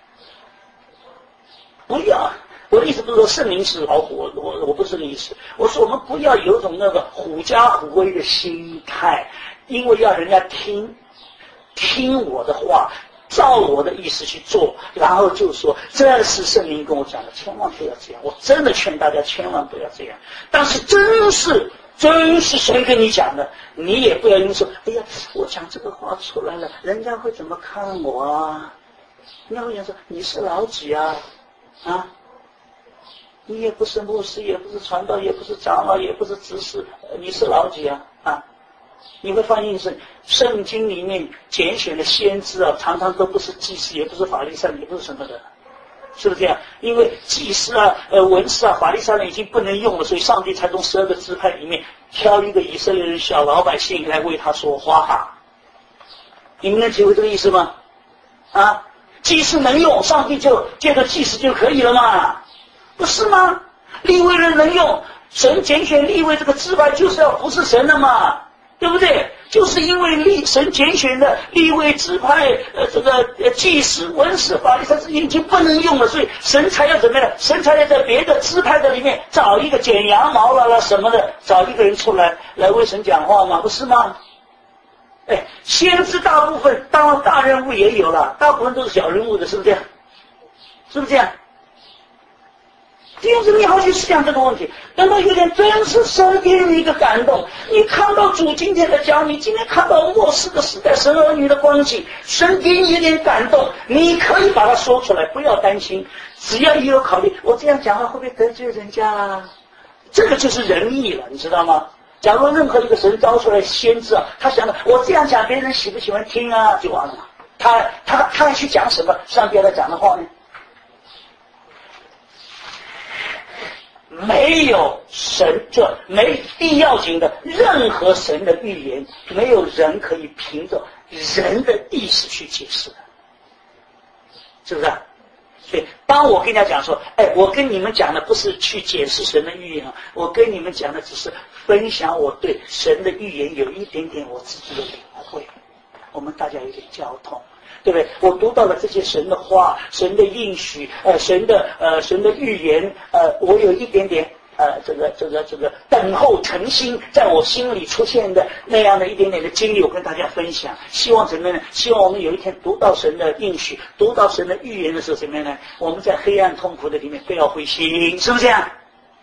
不要。我的意思不是说圣灵是老虎，我我我不是这个意思。我说我们不要有种那个狐假虎威的心态，因为要人家听听我的话，照我的意思去做，然后就说这是圣灵跟我讲的，千万不要这样。我真的劝大家千万不要这样。但是真是真是神跟你讲的，你也不要因为说，哎呀，我讲这个话出来了，人家会怎么看我啊？人家会想说你是老几啊？啊？你也不是牧师，也不是传道，也不是长老，也不是执事，你是老几啊？啊！你会发现是圣经里面拣选的先知啊，常常都不是祭司，也不是法利赛人，也不是什么的，是不是这样？因为祭司啊、呃文士啊、法利赛人已经不能用了，所以上帝才从十二个支派里面挑一个以色列人小老百姓来为他说话。你们能体会这个意思吗？啊！祭司能用，上帝就借着祭司就可以了嘛。不是吗？利未人能用，神拣选利未这个支派就是要服侍神的嘛，对不对？就是因为利神拣选的利未支派，呃，这个呃祭司、文士、法利赛人已经不能用了，所以神才要怎么样？神才要在别的支派的里面找一个剪羊毛了啦什么的，找一个人出来来为神讲话嘛，不是吗？哎，先知大部分当然大人物也有了，大部分都是小人物的，是不是这样？是不是这样？弟兄姊妹，好去思想这个问题。等到有点真是神给你一个感动，你看到主今天的讲，你今天看到末世的时代神儿女的光景，神给你一点感动，你可以把它说出来，不要担心。只要一有考虑，我这样讲话会不会得罪人家啊？这个就是仁义了，你知道吗？假如任何一个神招出来先知啊，他想到我这样讲别人喜不喜欢听啊，就完了。他他他去讲什么上帝来讲的话呢？没有神，这没必要紧的任何神的预言，没有人可以凭着人的意识去解释的，是不是？ 所以当我跟人家讲说，哎，我跟你们讲的不是去解释神的预言啊，我跟你们讲的只是分享我对神的预言有一点点我自己的领会，我们大家有点交通，对不对？我读到了这些神的话，神的应许，呃，神的呃神的预言，呃，我有一点点呃这个这个这个等候诚心在我心里出现的那样的一点点的经历，我跟大家分享。希望怎么呢？希望我们有一天读到神的应许，读到神的预言的时候，怎么样呢？我们在黑暗痛苦的里面不要灰心，是不是这样？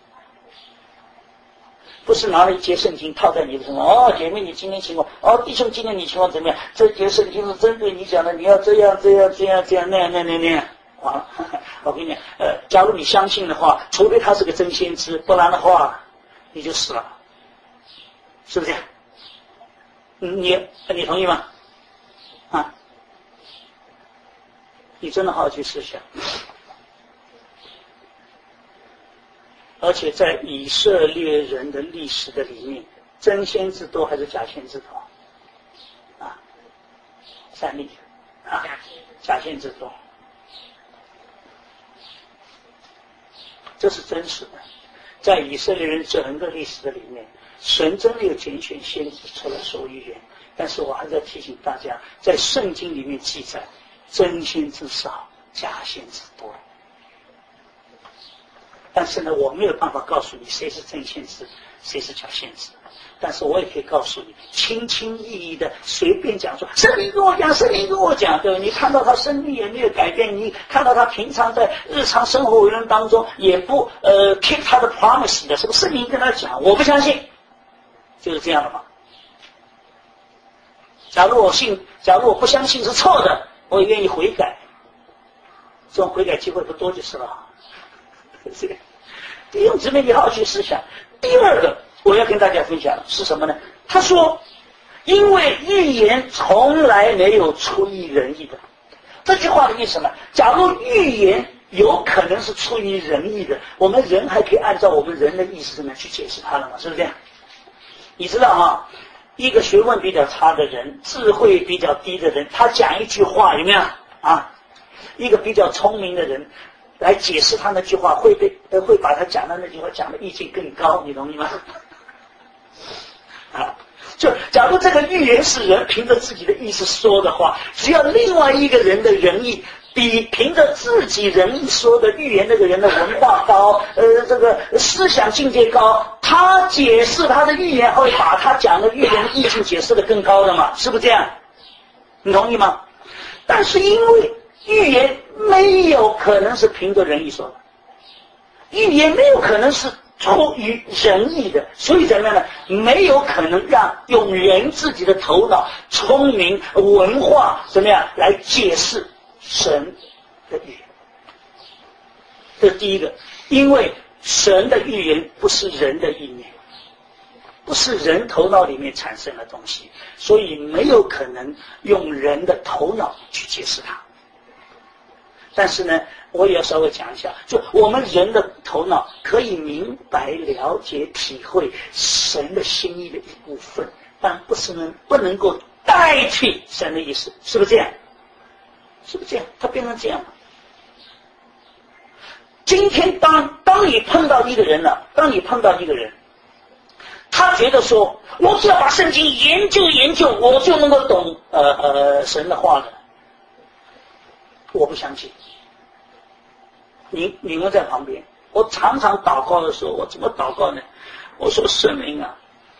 不是拿了一节圣经套在你的身上，哦，姐妹你今天情况，哦，弟兄今天你情况怎么样？这节圣经是针对你讲的，你要这样这样这样这样那样那样那样那样。啊，我跟你讲，呃，假如你相信的话，除非他是个真先知，不然的话你就死了，是不是这样？你你同意吗？啊，你真的好好去思想。而且在以色列人的历史的里面，真先知多还是假先知多？啊，三例啊，假先知多，这是真实的。在以色列人整个历史的里面，神真的有拣选先知出来说预言，但是我还在提醒大家，在圣经里面记载，真先知少，假先知多。但是呢，我没有办法告诉你谁是真先知，谁是假先知。但是我也可以告诉你，轻轻易易的随便讲说，圣灵跟我讲，圣灵跟我讲，对吧？你看到他生命也没有改变，你看到他平常在日常生活为人当中也不呃 keep 他的 promise 的，是不是圣灵跟他讲？我不相信，就是这样的嘛。假如我信，假如我不相信是错的，我也愿意悔改，这种悔改机会不多就是了。这个弟兄姊妹，你好好去思想。第二个我要跟大家分享的是什么呢？他说，因为预言从来没有出于人意的。这句话的意思什么？假如预言有可能是出于人意的，我们人还可以按照我们人的意思呢去解释它了嘛？是不是这样？你知道啊，一个学问比较差的人，智慧比较低的人，他讲一句话有没有啊？一个比较聪明的人来解释他那句话，会被呃会把他讲的那句话讲的意境更高，你同意吗？啊，就假如这个预言是人凭着自己的意思说的话，只要另外一个人的仁义比凭着自己仁义说的预言那个人的文化高，呃，这个思想境界高，他解释他的预言会把他讲的预言的意境解释的更高的嘛？是不是这样？你同意吗？但是因为预言没有可能是凭着仁义说的，预言没有可能是出于仁义的，所以怎么样呢？没有可能让用人自己的头脑、聪明、文化怎么样来解释神的预言。这是第一个，因为神的预言不是人的意念，不是人头脑里面产生的东西，所以没有可能用人的头脑去解释它。但是呢，我也要稍微讲一下，就我们人的头脑可以明白、了解、体会神的心意的一部分，但不是能不能够代替神的意思，是不是这样？是不是这样？它变成这样了。今天当当你碰到一个人了，当你碰到一个人，他觉得说，我只要把圣经研究研究，我就能够懂呃呃神的话的。我不相信。你你们在旁边，我常常祷告的时候，我怎么祷告呢？我说圣灵啊，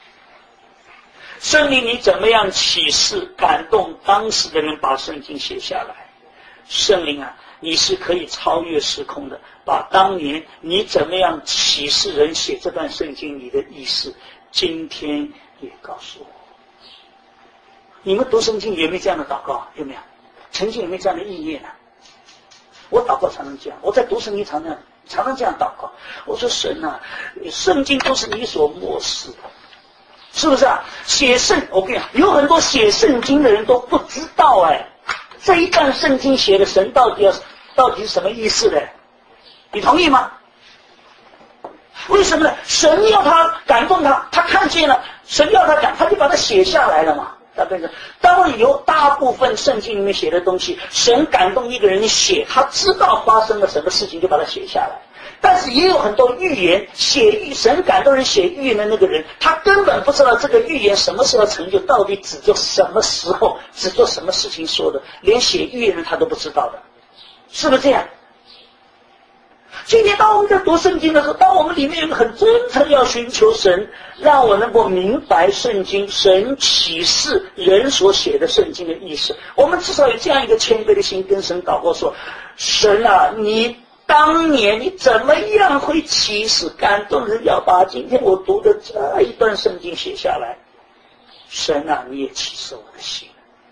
圣灵你怎么样启示感动当时的人把圣经写下来？圣灵啊，你是可以超越时空的，把当年你怎么样启示人写这段圣经你的意思，今天也告诉我。你们读圣经有没有这样的祷告？有没有？曾经有没有这样的意念呢？我祷告常常这样，我在读圣经常常常常这样祷告。我说神啊，圣经都是你所默示的，是不是啊？写圣，我跟你讲，有很多写圣经的人都不知道哎，这一段圣经写的神到底要到底是什么意思的？你同意吗？为什么呢？神要他感动他，他看见了，神要他讲，他就把它写下来了嘛。 大概是，当有大部分圣经里面写的东西，神感动一个人写，他知道发生了什么事情，就把它写下来。但是也有很多预言，写预神感动人写预言的那个人，他根本不知道这个预言什么时候成就，到底指着什么时候，指着什么事情说的，连写预言的他都不知道的，是不是这样？今天当我们在读圣经的时候，当我们里面有个很真诚要寻求神，让我能够明白圣经，神启示人所写的圣经的意思，我们至少有这样一个谦卑的心，跟神祷告说：神啊，你当年你怎么样会启示感动人，要把今天我读的这一段圣经写下来？神啊，你也启示我的心。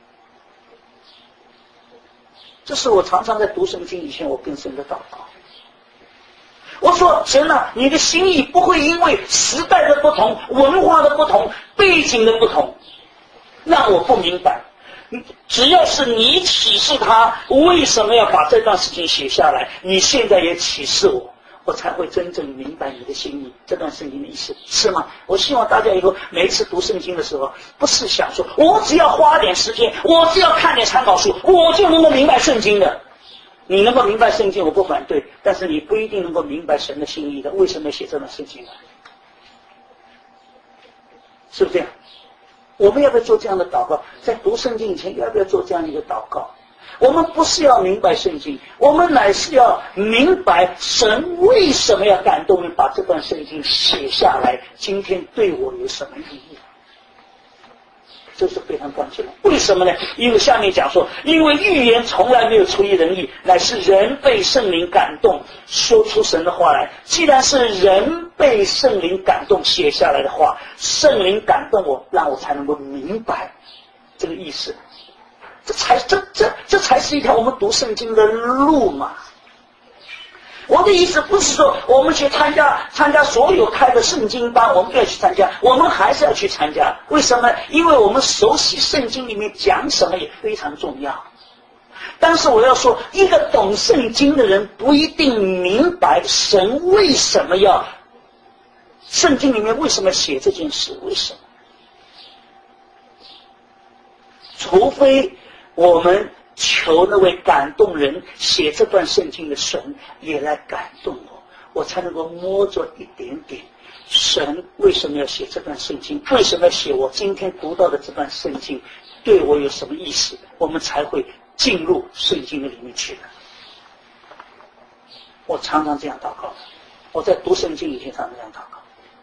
这是我常常在读圣经以前我跟神的祷告。我说神啊，你的心意不会因为时代的不同、文化的不同、背景的不同让我不明白，只要是你启示他为什么要把这段事情写下来，你现在也启示我，我才会真正明白你的心意，这段圣经的意思，是吗？我希望大家以后每一次读圣经的时候，不是想说我只要花点时间，我只要看点参考书，我就能够明白圣经的。你能够明白圣经我不反对，但是你不一定能够明白神的心意的，为什么写这段圣经呢？是不是这样？我们要不要做这样的祷告？在读圣经以前要不要做这样一个祷告？我们不是要明白圣经，我们乃是要明白神为什么要感动人把这段圣经写下来，今天对我有什么意义？这是非常关键的。为什么呢？因为下面讲说，因为预言从来没有出于人意，乃是人被圣灵感动说出神的话来。既然是人被圣灵感动写下来的话，圣灵感动我，让我才能够明白这个意思。这才这这这才是一条我们读圣经的路嘛。我的意思不是说我们去参加参加所有开的圣经班，我们不要去参加，我们还是要去参加。为什么？因为我们熟悉圣经里面讲什么也非常重要。但是我要说，一个懂圣经的人不一定明白神为什么要，圣经里面为什么写这件事，为什么？除非我们求那位感动人写这段圣经的神也来感动我，我才能够摸着一点点神为什么要写这段圣经，为什么要写我今天读到的这段圣经，对我有什么意思，我们才会进入圣经的里面去的。我常常这样祷告的，我在读圣经以前常常这样祷告。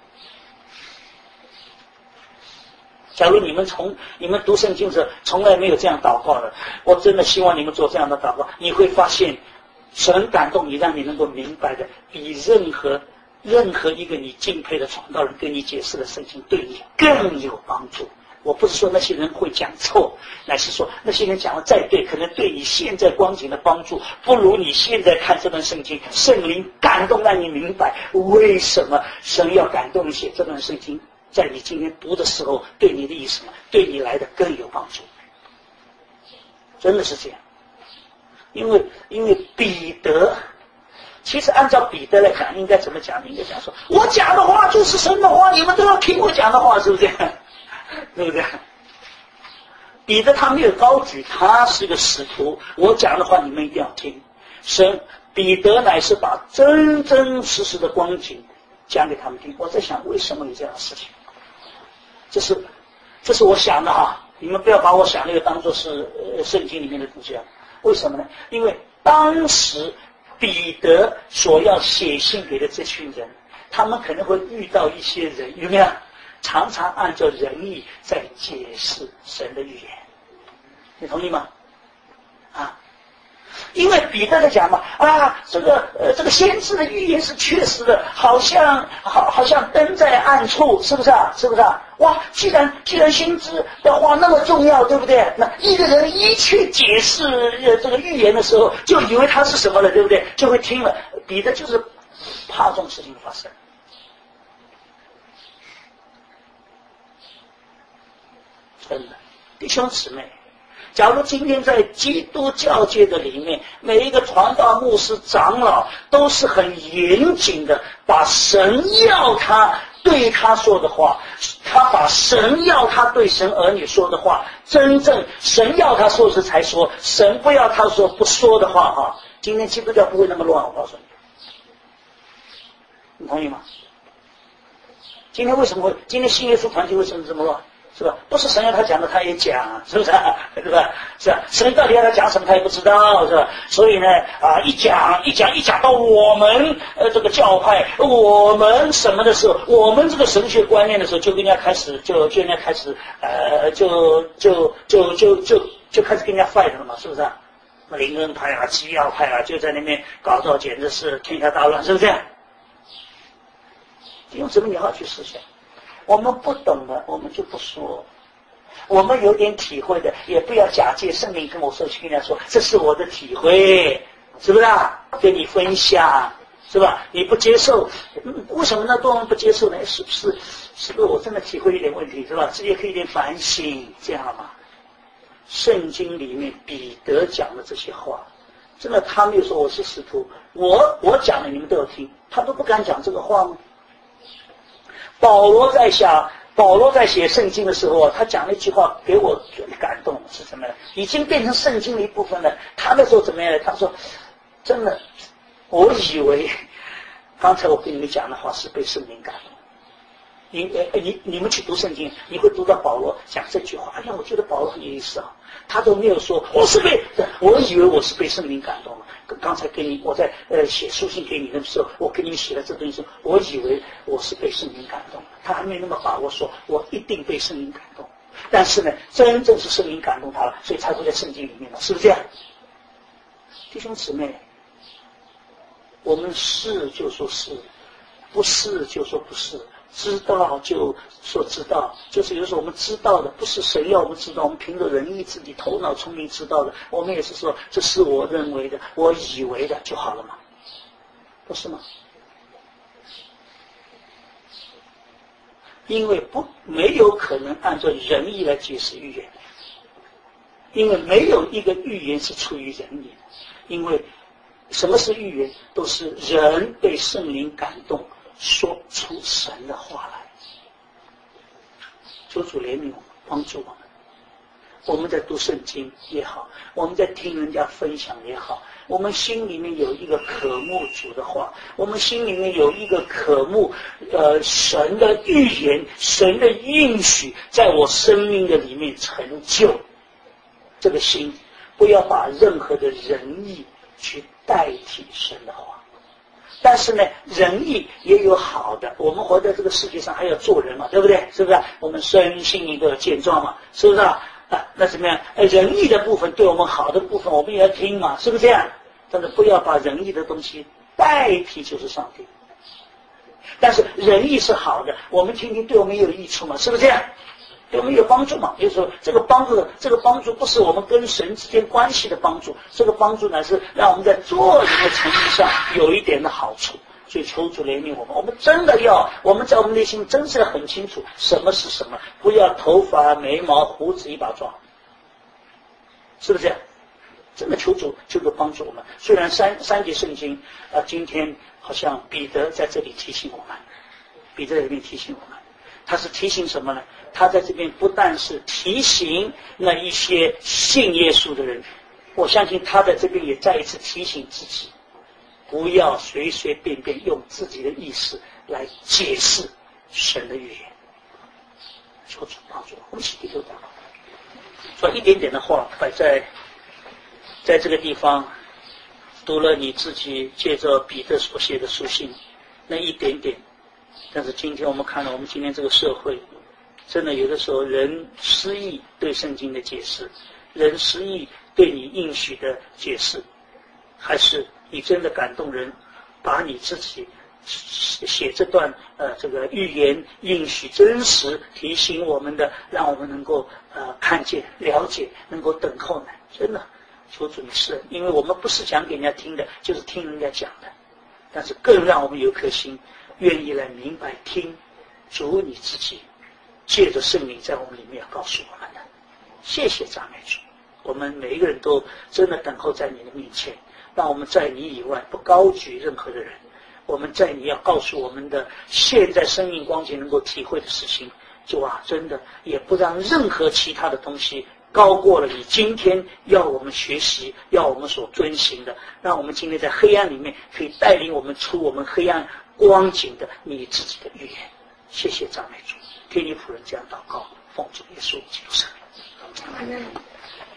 假如你们从你们读圣经的时候从来没有这样祷告的，我真的希望你们做这样的祷告，你会发现神感动你，让你能够明白的比任何任何一个你敬佩的传道人跟你解释的圣经对你更有帮助。我不是说那些人会讲错，乃是说那些人讲的再对，可能对你现在光景的帮助不如你现在看这段圣经，圣灵感动让你明白为什么神要感动你写这段圣经，在你今天读的时候对你的意思对你来的更有帮助。真的是这样。因为因为彼得，其实按照彼得来讲应该怎么讲，应该讲说我讲的话就是神的话，你们都要听我讲的话，是不是这样？对不对？彼得他没有高举，他是个使徒，我讲的话你们一定要听。神彼得乃是把真真实实的光景讲给他们听。我在想为什么有这样的事情，这是这是我想的哈，你们不要把我想那个当作是呃圣经里面的东西啊。为什么呢？因为当时彼得所要写信给的这群人，他们可能会遇到一些人，有没有常常按照仁义在解释神的预言，你同意吗？啊，因为彼得在讲嘛，啊，这个呃，这个先知的预言是确实的，好像好好像灯在暗处，是不是啊？是不是啊？哇，既然既然先知的话那么重要，对不对？那一个人一去解释呃这个预言的时候，就以为他是什么了，对不对？就会听了。彼得就是怕这种事情发生。真的，弟兄姊妹，假如今天在基督教界的里面，每一个传道牧师长老都是很严谨的把神要他对他说的话他把神要他对神儿女说的话，真正神要他说时才说，神不要他说不说的话哈，今天基督教不会那么乱，我告诉你，你同意吗？今天为什么会？今天新耶稣团体为什么这么乱？是吧？不是神要他讲的，他也讲，是不是？对吧？是吧？神到底要他讲什么，他也不知道，是吧？所以呢，啊，一讲一讲一讲到我们呃这个教派，我们什么的时候，我们这个神学观念的时候，就跟人家开始，就就人家开始，呃，就就就就就就开始跟人家 fight 了嘛，是不是？灵恩派啊，基要派啊，就在那边搞到简直是天下大乱，是不是？用什么你要去思想？我们不懂的，我们就不说；我们有点体会的，也不要假借圣灵跟我说，去跟人家说这是我的体会，是不是啊？跟你分享，是吧？你不接受，嗯、为什么那多人不接受呢？是不是？是不是我真的体会一点问题，是吧？自己也可以一点反省，这样嘛？圣经里面彼得讲的这些话，真的他没有说我是使徒，我我讲的你们都有听，他都不敢讲这个话吗？保罗在想，保罗在写圣经的时候，他讲了一句话给我最感动，是什么呢？已经变成圣经的一部分了。他那时候怎么样呢？他说：“真的，我以为刚才我跟你们讲的话是被圣灵感动。你呃你你们去读圣经，你会读到保罗讲这句话。哎呀，我觉得保罗很有意思啊。他都没有说我是被，我以为我是被圣灵感动了。刚才给你我在呃写书信给你的时候，我给你们写了这东西，我以为我是被圣灵感动了。他还没那么把握说我一定被圣灵感动。但是呢，真正是圣灵感动他了，所以才会在圣经里面了，是不是这样？弟兄姊妹，我们是就说是，不是就说不是。知道就说知道，就是有时候我们知道的不是神要我们知道，我们凭着人意自己头脑聪明知道的，我们也是说这是我认为的，我以为的就好了嘛，不是吗？因为不没有可能按照人意来解释预言，因为没有一个预言是出于人意的，因为什么是预言，都是人被圣灵感动说出神的话来。求主怜悯我们，帮助我们。我们在读圣经也好，我们在听人家分享也好，我们心里面有一个渴慕主的话，我们心里面有一个渴慕呃神的预言，神的应许在我生命的里面成就。这个心不要把任何的仁义去代替神的话。但是呢，仁义也有好的，我们活在这个世界上还要做人嘛，对不对？是不是？我们身心一个健壮嘛，是不是啊？啊，那怎么样？仁义的部分对我们好的部分，我们也要听嘛，是不是这样？但是不要把仁义的东西代替就是上帝。但是仁义是好的，我们听听对我们也有益处嘛，是不是这样？对我们有帮助嘛？就是说，这个帮助，这个帮助不是我们跟神之间关系的帮助，这个帮助呢是让我们在做人的层面上有一点的好处。所以求主怜悯我们，我们真的要，我们在我们内心真是要很清楚什么是什么，不要头发、眉毛、胡子一把抓，是不是这样？真的求主，求主帮助我们。虽然三三节圣经啊、呃，今天好像彼得在这里提醒我们，彼得在这边提醒我们，他是提醒什么呢？他在这边不但是提醒那一些信耶稣的人，我相信他在这边也再一次提醒自己，不要随随便便用自己的意识来解释神的预言。求主帮助我们，一起低头祷告。说一点点的话摆在在这个地方，读了你自己借着彼得所写的书信那一点点，但是今天我们看到我们今天这个社会，真的有的时候人失意对圣经的解释，人失意对你应许的解释，还是你真的感动人，把你自己写这段呃这个预言应许真实提醒我们的，让我们能够呃看见了解，能够等候呢？真的求主你是，因为我们不是讲给人家听的，就是听人家讲的，但是更让我们有颗心愿意来明白听主你自己借着圣灵在我们里面告诉我们的。谢谢赞美主，我们每一个人都真的等候在你的面前，让我们在你以外不高举任何的人，我们在你要告诉我们的现在生命光景能够体会的事情， 主啊，真的也不让任何其他的东西高过了你今天要我们学习要我们所遵行的，让我们今天在黑暗里面可以带领我们出我们黑暗光景的你自己的预言。谢谢赞美主，听你仆人这样祷告，奉主耶稣基督圣名。